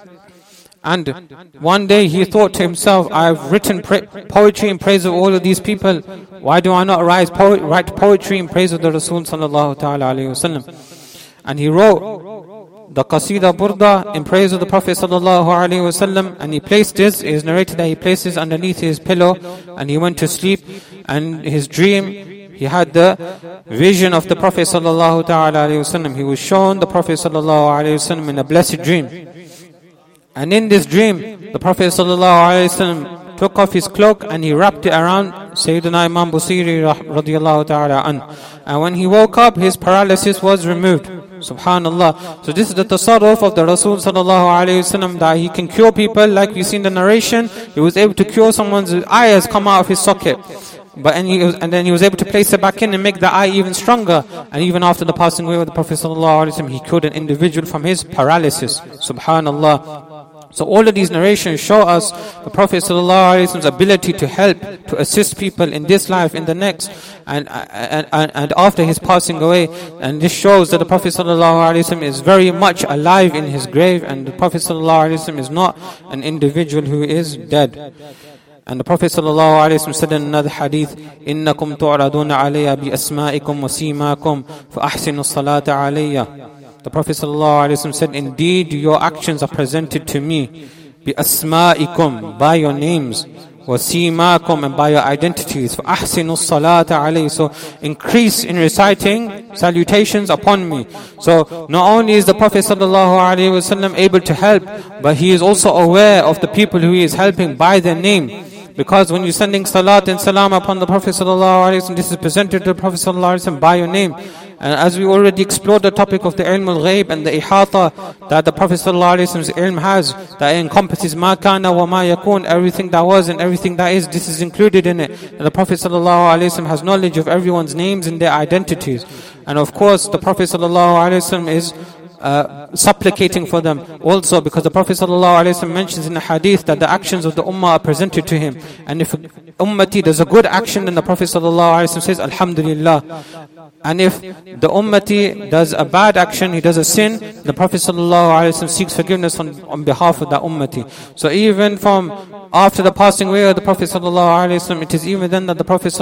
And one day he thought to himself, I've written poetry in praise of all of these people. Why do I not write poetry in praise of the Rasul sallallahu ta'ala alayhi wa sallam? And he wrote the Qasida Burda in praise of the Prophet sallallahu alaihi wasallam, and he placed this, it is narrated that he placed this underneath his pillow, and he went to sleep, and his dream, he had the vision of the Prophet sallallahu alaihi wasallam. He was shown the Prophet sallallahu alaihi wasallam in a blessed dream. And in this dream, the Prophet sallallahu alaihi wasallam took off his cloak and he wrapped it around Sayyidina Imam Busiri radiallahu ta'ala an. And when he woke up, his paralysis was removed. Subhanallah. So this is the tasarruf of the Rasul sallallahu alayhi wasallam, that he can cure people. Like we see in the narration, he was able to cure someone's eye has come out of his socket. And then he was able to place it back in and make the eye even stronger. And even after the passing away of the Prophet sallallahu alaihi wasallam, he cured an individual from his paralysis. Subhanallah. So all of these narrations show us the Prophet ﷺ's ability to help, to assist people in this life, in the next, and after his passing away. And this shows that the Prophet ﷺ is very much alive in his grave, and the Prophet ﷺ is not an individual who is dead. And the Prophet ﷺ said in another hadith, إِنَّكُمْ تُعْرَضُونَ عَلَيَّ بِأَسْمَائِكُمْ وَسِيمَاكُمْ فَأَحْسِنُوا الصَّلَاةَ عَلَيَّ. The Prophet ﷺ said, indeed your actions are presented to me, بِأَسْمَائِكُمْ, by your names, وَسِيمَاكُمْ, and by your identities, فَأَحْسِنُوا الصَّلَاةَ عَلَيْهِ. So increase in reciting salutations upon me. So not only is the Prophet ﷺ able to help, but he is also aware of the people who he is helping by their name. Because when you're sending salat and salam upon the Prophet ﷺ, this is presented to the Prophet ﷺ by your name. And as we already explored the topic of the ilm al-ghayb and the ihata that the Prophet ﷺ's ilm has, that encompasses ma kana wa ma yakun, everything that was and everything that is, this is included in it. And the Prophet ﷺ has knowledge of everyone's names and their identities. And of course, the Prophet ﷺ is supplicating for them also, because the Prophet ﷺ mentions in the hadith that the actions of the ummah are presented to him, and if ummati does a good action, then the Prophet ﷺ says Alhamdulillah, and if the ummati does a bad action, he does a sin, the Prophet ﷺ seeks forgiveness on behalf of that ummati. So even from after the passing away of the Prophet ﷺ, it is even then that the Prophet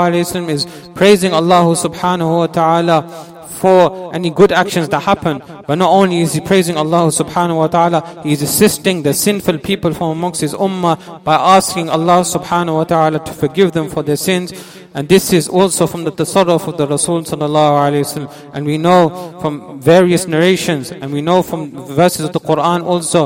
ﷺ is praising Allah subhanahu wa ta'ala for any good actions that happen. But not only is he praising Allah subhanahu wa ta'ala, he is assisting the sinful people from amongst his ummah by asking Allah subhanahu wa ta'ala to forgive them for their sins. And this is also from the tasarruf of the Rasul sallallahu alayhi wa sallam. And we know from various narrations, and we know from verses of the Quran also,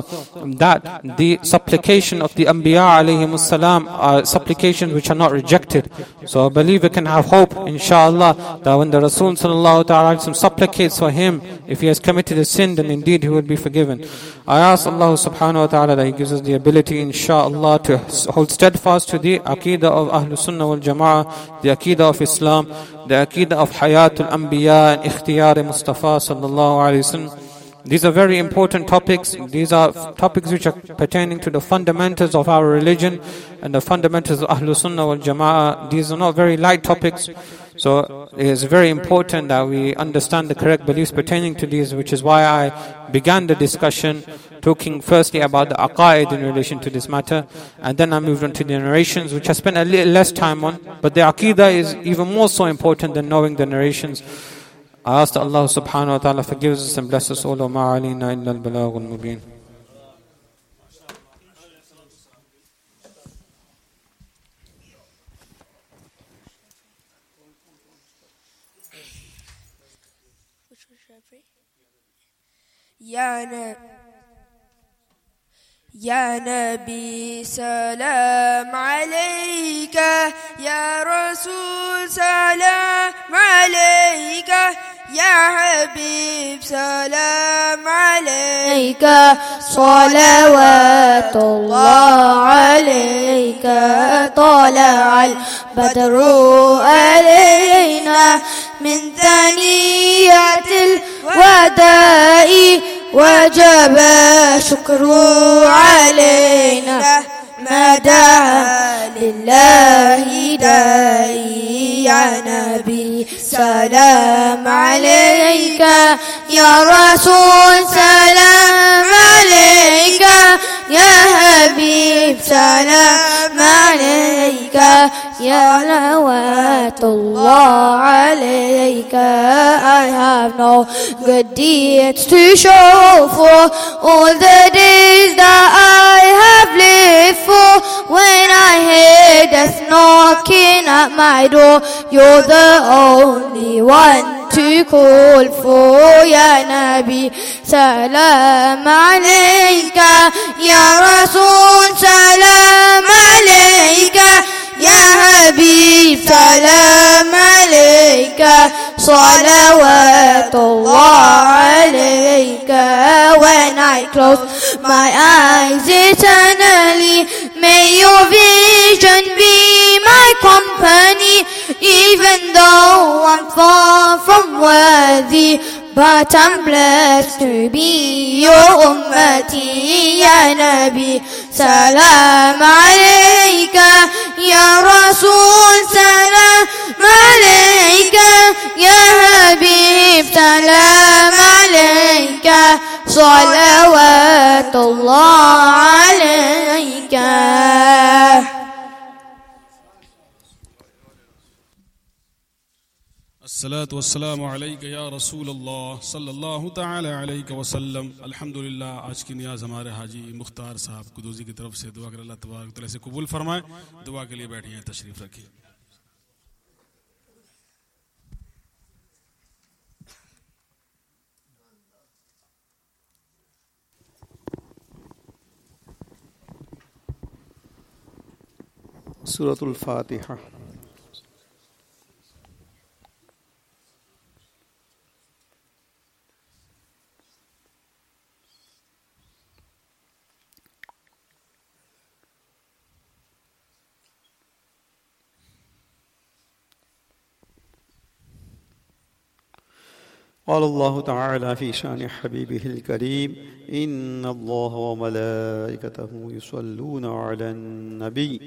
that the supplication of the Anbiya alayhimus salam are supplications which are not rejected. So a believer can have hope, inshallah, that when the Rasul sallallahu alayhi wa sallam supplicates for him, if he has committed a sin, then indeed he will be forgiven. I ask Allah subhanahu wa ta'ala that He gives us the ability, inshallah, to hold steadfast to the Aqidah of Ahlul Sunnah wal Jama'ah, the Aqidah of Islam, the Aqidah of Hayatul Anbiya and Ikhtiyar Mustafa sallallahu alayhi wa sallam. These are very important topics. These are topics which are pertaining to the fundamentals of our religion and the fundamentals of Ahlul Sunnah wal Jama'ah. These are not very light topics. So it is very important that we understand the correct beliefs pertaining to these, which is why I began the discussion talking firstly about the aqaid in relation to this matter, and then I moved on to the narrations, which I spent a little less time on, but the aqidah is even more so important than knowing the narrations. I ask that Allah subhanahu wa ta'ala forgives us and bless us all. Wa ma alayna illa al-balagh al-mubin. يا نبي سلام عليك يا رسول سلام عليك يا حبيب سلام عليك صلوات الله عليك طلع البدر علينا من ثنيات الوداع وجب الشكر علينا ما دعا لله داعي يا نبي سلام عليك يا رسول سلام عليك يا حبيب سلام عليك يا صلوات الله عليك. I have no good deeds to show for all the days that I have lived for. When I hear death knocking at my door, you're the only one to call for. Ya Nabi salam alayka, Ya Rasul salam alayka, Ya Habib salam alayka, salawatullah alayka. When I close my eyes eternally, may your vision be my company. Even though I'm far from worthy, but I'm blessed to be your ummati. Ya Nabi salam alayka, Ya Rasul salam alayka, Ya Habib salam alayka, salawatullah alayka. अस्सलातु वस्सलामु अलैका या रसूल अल्लाह सल्लल्लाहु ताला अलैहि वसल्लम। अल्हम्दुलिल्लाह, आज की नियाज हमारे हाजी मुख्तार साहब कुदूसी की तरफ से दुआ कर अल्लाह तबारक तआला से कबूल फरमाए। दुआ के लिए बैठिए, तशरीफ रखिए। सूरतुल फातिहा। قال الله تعالى في شان حبيبه الكريم إن الله وملائكته يصلون على النبي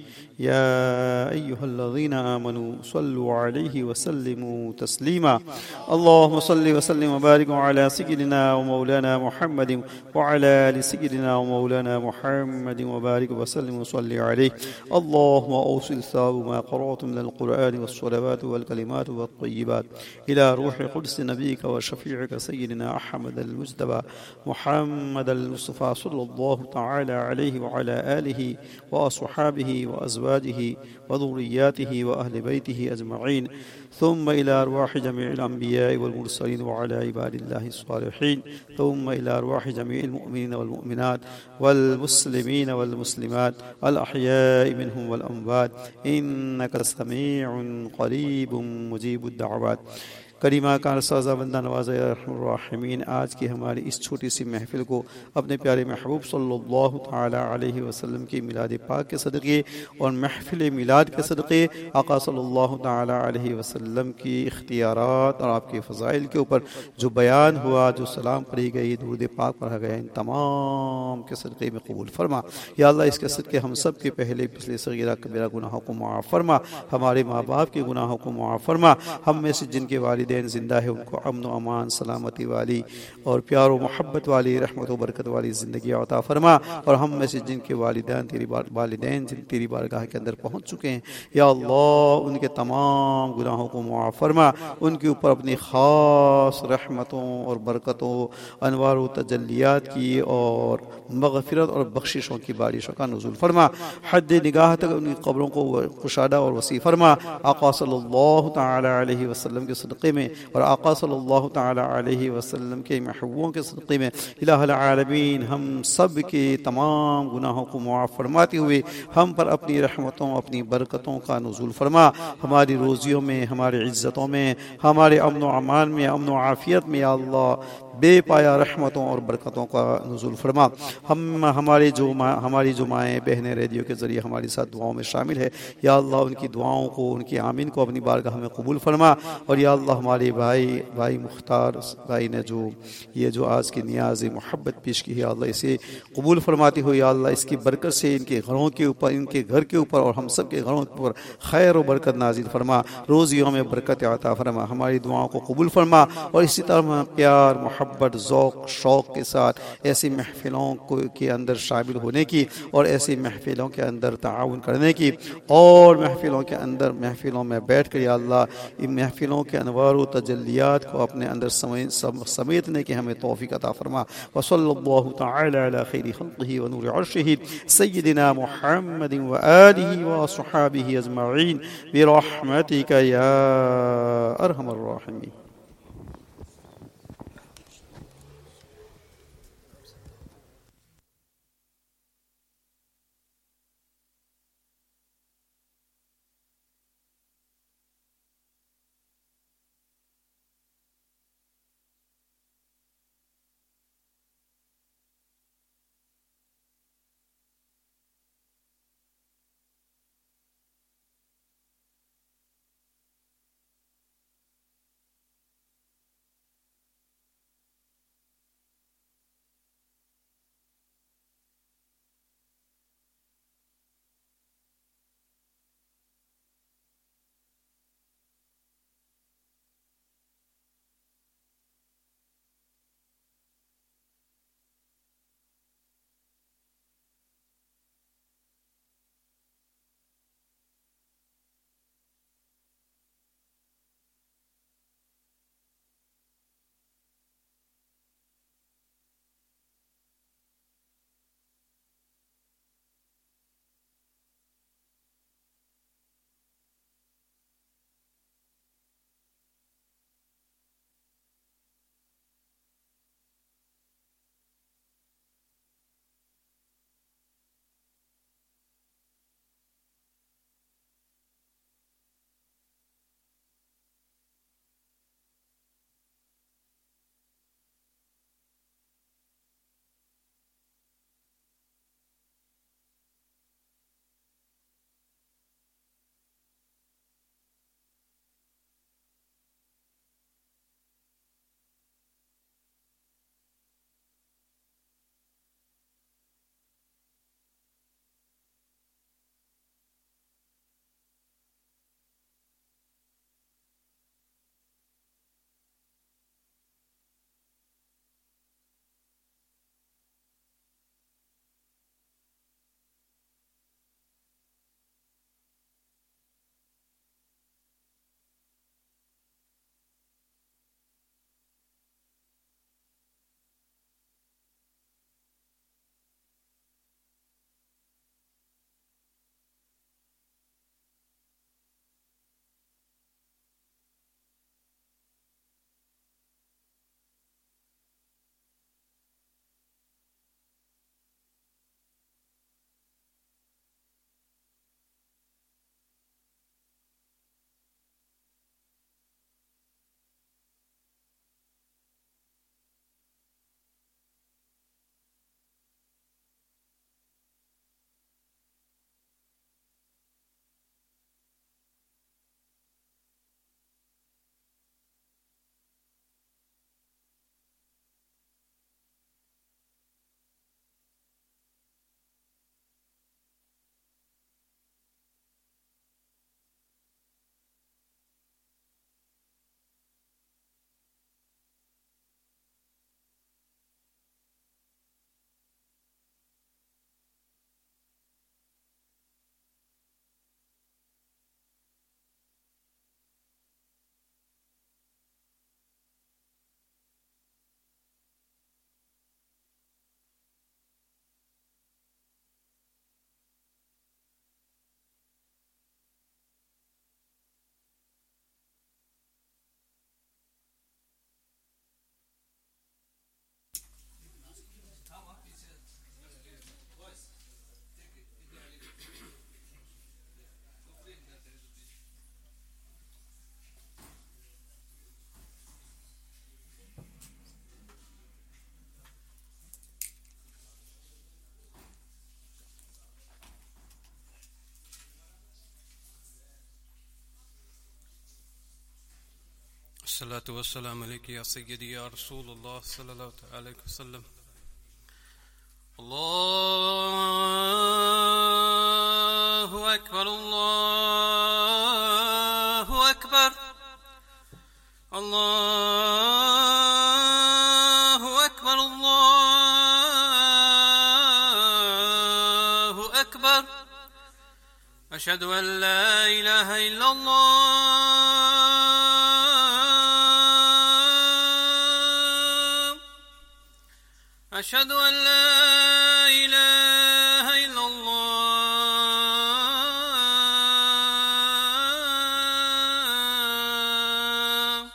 يا أيها الذين آمنوا صلوا عليه وسلموا تسليما اللهم صل وسلم وبارك على سيدنا ومولانا محمد وعلى آل سيدنا ومولانا محمد وبارك وسلم وصل عليه اللهم أوصل ثواب ما قرأت من القرآن والصلوات والكلمات والطيبات إلى روح قدس نبيك وشفيعك سيدنا أحمد المجتبى محمد المصطفى صلى الله تعالى عليه وعلى آله وأصحابه وأزواجه وذرياته وأهل بيته أجمعين ثم إلى أرواح جميع الأنبياء والمرسلين وعلى عباد الله الصالحين ثم إلى أرواح جميع المؤمنين والمؤمنات والمسلمين والمسلمات الأحياء منهم والأموات إنك سميع قريب مجيب الدعوات کریمہ کا سازہ بندہ نواز رحم الراحمین، آج کی ہماری اس چھوٹی سی محفل کو اپنے پیارے محبوب صلی اللہ تعالی علیہ وسلم کی میلاد پاک کے صدقے اور محفل میلاد کے صدقے آقا صلی اللہ تعالی علیہ وسلم کی اختیارات اور آپ کے فضائل کے اوپر جو بیان ہوا، جو سلام پڑھی گئی، درود پاک پڑھا گیا، ان تمام کے صدقے میں قبول فرما یا اللہ۔ اس کے صدقے ہم سب کے پہلے پچھلے صغیرہ کبیرہ گناہوں کو معاف فرما، ہمارے ماں باپ کے گناہوں کو معاف فرما، ہم میں سے جن کے والدین زندہ ہے ان کو امن و امان، سلامتی والی اور پیار و محبت والی، رحمت و برکت والی زندگی عطا فرما، اور ہم میں سے جن کے والدین تیری بارگاہ کے اندر پہنچ چکے ہیں یا اللہ ان کے تمام گناہوں کو معاف فرما، ان کے اوپر اپنی خاص رحمتوں اور برکتوں، انوار و تجلیات کی اور مغفرت اور بخششوں کی بارشوں کا نزول فرما، حد نگاہ تک ان کی قبروں کو کشادہ اور وسیع فرما، آقا صلی اللہ تعالی علیہ وسلم کے صدقے میں اور آقا صلی اللہ تعالی علیہ وسلم کے محبوبوں کے صدقے میں الہ العالمین ہم سب کے تمام گناہوں کو معاف فرماتے ہوئے ہم پر اپنی رحمتوں، اپنی برکتوں کا نزول فرما، ہماری روزیوں میں، ہماری عزتوں میں، ہمارے امن و امان میں، امن و عافیت میں یا اللہ بے پایا رحمتوں اور برکتوں کا نزول فرما۔ ہماری جو مائیں بہنیں ریڈیو کے ذریعے ہماری ساتھ دعاؤں میں شامل ہے یا اللہ ان کی دعاؤں کو، ان کی آمین کو اپنی بارگاہ میں قبول فرما، اور یا اللہ ہمارے بھائی مختار بھائی نے جو آج کی نیاز محبت پیش کی ہے یا اللہ اسے قبول فرماتی ہو یا اللہ، اس کی برکت سے ان کے گھروں کے اوپر، ان کے گھر کے اوپر اور ہم سب کے گھروں کے اوپر خیر و برکت نازل فرما، روزیوں میں برکت عطا فرما، ہماری دعاؤں کو قبول فرما، اور اسی طرح پیار، محبت، ذوق، شوق کے ساتھ ایسی محفلوں کے اندر شامل ہونے کی اور ایسی محفلوں کے اندر تعاون کرنے کی، اور محفلوں میں بیٹھ کر یا اللہ ان محفلوں کے انوار و تجلیات کو اپنے اندر سمیٹنے کی ہمیں توفیق عطا فرما۔ وصلی اللہ تعالی علی خیر خلقہ ونور عرشہ سیدنا محمد وآلہ وصحابہ اجمعین برحمتک یا ارحم الراحمین۔ الصلاة والسلام عليك يا سيدي يا رسول الله صلى الله عليه وسلم. الله أكبر الله أكبر الله أكبر الله أكبر. أشهد أن لا إله إلا الله. أشهد أن لا إله إلا الله.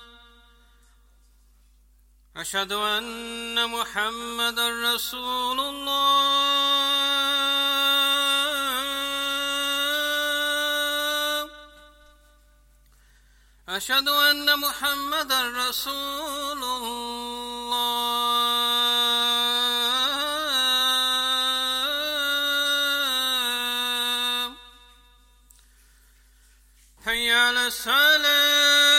أشهد أن محمدا رسول الله. أشهد أن محمدا رسول الله. حي على الصلاة